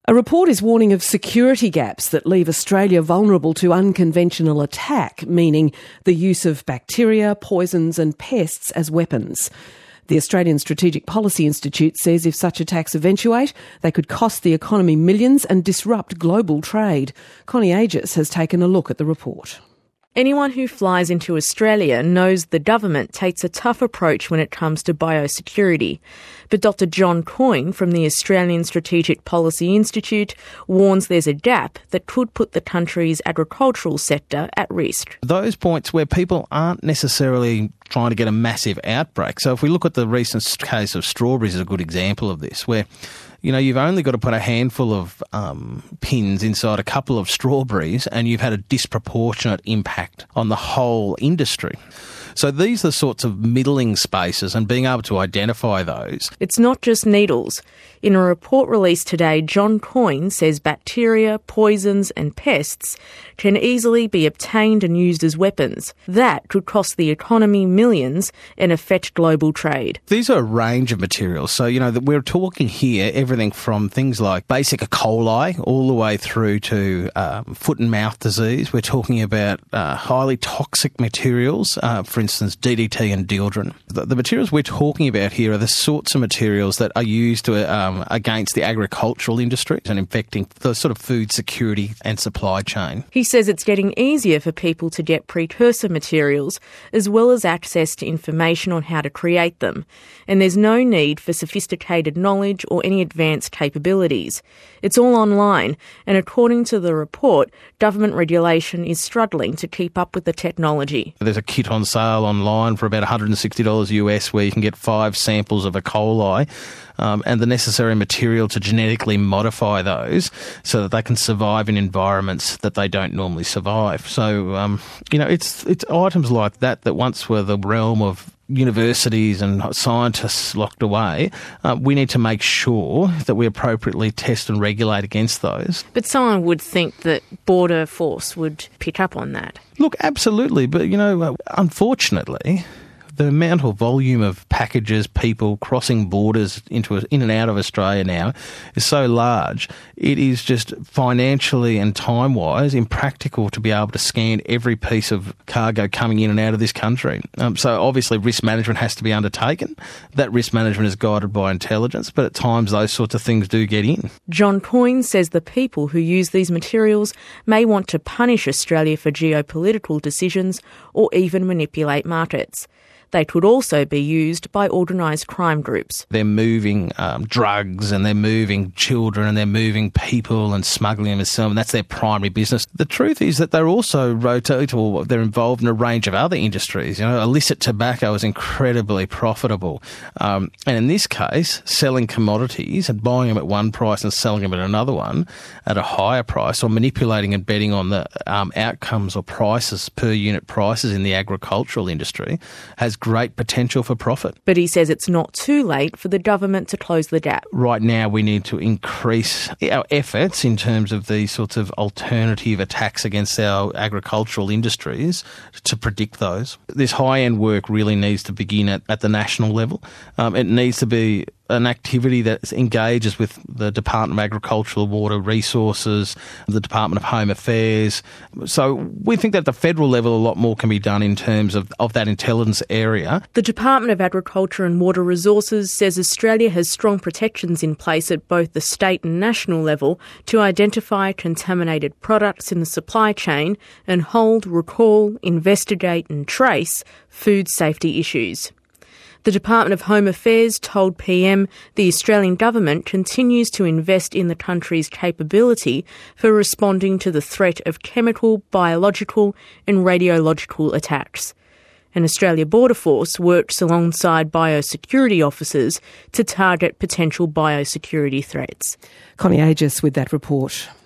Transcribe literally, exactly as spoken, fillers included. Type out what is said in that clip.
A report is warning of security gaps that leave Australia vulnerable to unconventional attack, meaning the use of bacteria, poisons and pests as weapons. The Australian Strategic Policy Institute says if such attacks eventuate, they could cost the economy millions and disrupt global trade. Connie Aegis has taken a look at the report. Anyone who flies into Australia knows the government takes a tough approach when it comes to biosecurity. But Doctor John Coyne from the Australian Strategic Policy Institute warns there's a gap that could put the country's agricultural sector at risk. Those points where people aren't necessarily trying to get a massive outbreak. So if we look at the recent case of strawberries is a good example of this, where you know, you've only got to put a handful of um, pins inside a couple of strawberries and you've had a disproportionate impact on the whole industry. So these are the sorts of middling spaces and being able to identify those. It's not just needles. In a report released today, John Coyne says bacteria, poisons and pests can easily be obtained and used as weapons. That could cost the economy millions and affect global trade. These are a range of materials. So, you know, that we're talking here everything from things like basic E. coli all the way through to um, foot and mouth disease. We're talking about uh, highly toxic materials, uh, for instance, D D T and dieldrin. The, the materials we're talking about here are the sorts of materials that are used to, um, against the agricultural industry and infecting the sort of food security and supply chain. He says it's getting easier for people to get precursor materials as well as access to information on how to create them. And there's no need for sophisticated knowledge or any advanced capabilities. It's all online, and according to the report, government regulation is struggling to keep up with the technology. There's a kit on sale online for about one hundred sixty dollars U S where you can get five samples of E. coli um, and the necessary material to genetically modify those so that they can survive in environments that they don't normally survive. So, um, you know, it's it's items like that that once were the realm of universities and scientists locked away. Uh, we need to make sure that we appropriately test and regulate against those. But someone would think that Border Force would pick up on that. Look, absolutely. But, you know, unfortunately, the amount or volume of packages, people crossing borders into in and out of Australia now is so large, it is just financially and time-wise impractical to be able to scan every piece of cargo coming in and out of this country. Um, so obviously risk management has to be undertaken. That risk management is guided by intelligence, but at times those sorts of things do get in. John Coyne says the people who use these materials may want to punish Australia for geopolitical decisions or even manipulate markets. They could also be used by organised crime groups. They're moving um, drugs and they're moving children and they're moving people and smuggling them and selling them. That's their primary business. The truth is that they're also rotate or they're involved in a range of other industries. You know, illicit tobacco is incredibly profitable. Um, and in this case, selling commodities and buying them at one price and selling them at another one at a higher price, or manipulating and betting on the um, outcomes or prices, per unit prices in the agricultural industry, has great potential for profit. But he says it's not too late for the government to close the gap. Right now we need to increase our efforts in terms of these sorts of alternative attacks against our agricultural industries to predict those. This high-end work really needs to begin at, at the national level. Um, it needs to be an activity that engages with the Department of Agricultural and Water Resources, the Department of Home Affairs. So we think that at the federal level a lot more can be done in terms of, of that intelligence area. The Department of Agriculture and Water Resources says Australia has strong protections in place at both the state and national level to identify contaminated products in the supply chain and hold, recall, investigate and trace food safety issues. The Department of Home Affairs told P M the Australian government continues to invest in the country's capability for responding to the threat of chemical, biological and radiological attacks. And Australia Border Force works alongside biosecurity officers to target potential biosecurity threats. Connie Aegis with that report.